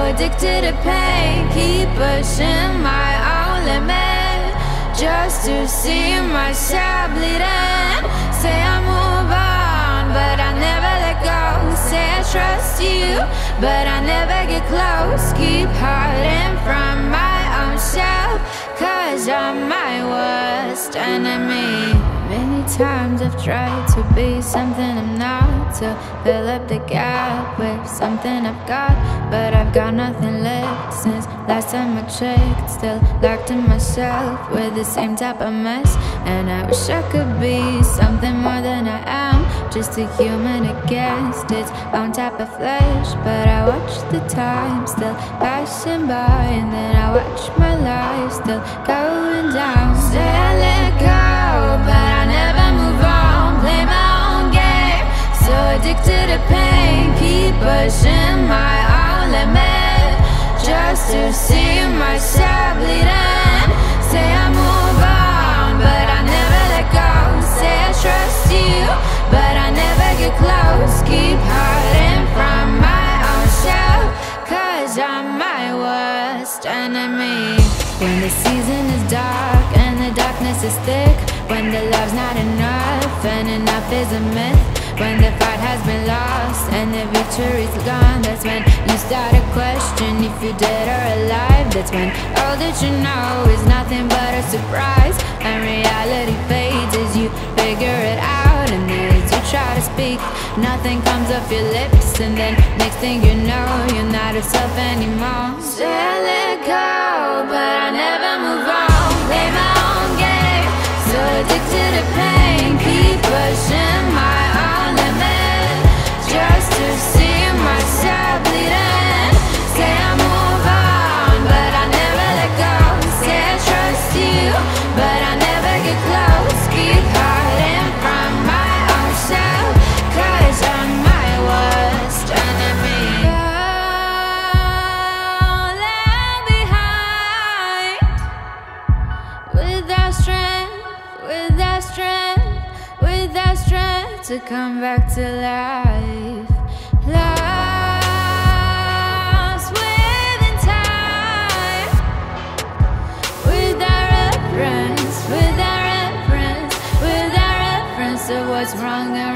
addicted to pain, keep pushing my own limit, just to see myself bleeding. Say I move on, but I never let go. Say I trust you, but I never get close. Keep hiding from my own self, 'cause I'm my worst enemy. Many times I've tried to be something I'm not, to fill up the gap with something I've got, but I've got nothing left since last time I checked. Still locked in myself with the same type of mess, and I wish I could be something more than I am, just a human against its own type of flesh. But I watch the time still passing by, and then I watch my life still going down. Say I let go, but I never move on. Play my own game, so addicted to pain, keep pushing my own limit, just to see myself bleeding. Say I move on, but I never let go. Say I trust you, but I never get close. Keep hiding from my own self, 'cause I'm my worst enemy. When the season is dark and the darkness is thick, when the love's not enough and enough is a myth, when the fight has been lost and the victory's gone, that's when you start to question if you're dead or alive. That's when all that you know is nothing but a surprise, and reality fades as you figure it out. And as you try to speak, nothing comes off your lips, and then next thing you know, you're not yourself anymore. Say I let go, but I never move on. Play my own game, so addicted to pain, keep pushing my own limit, just to see myself bleeding. Say I move on, but I never let go. Say I trust you, but I never get close. Keep hiding from my own self, 'cause I'm my worst enemy. All left behind, without strength, without strength, without strength to come back to life. Lost within time, without reference, without reference, without reference to what's wrong and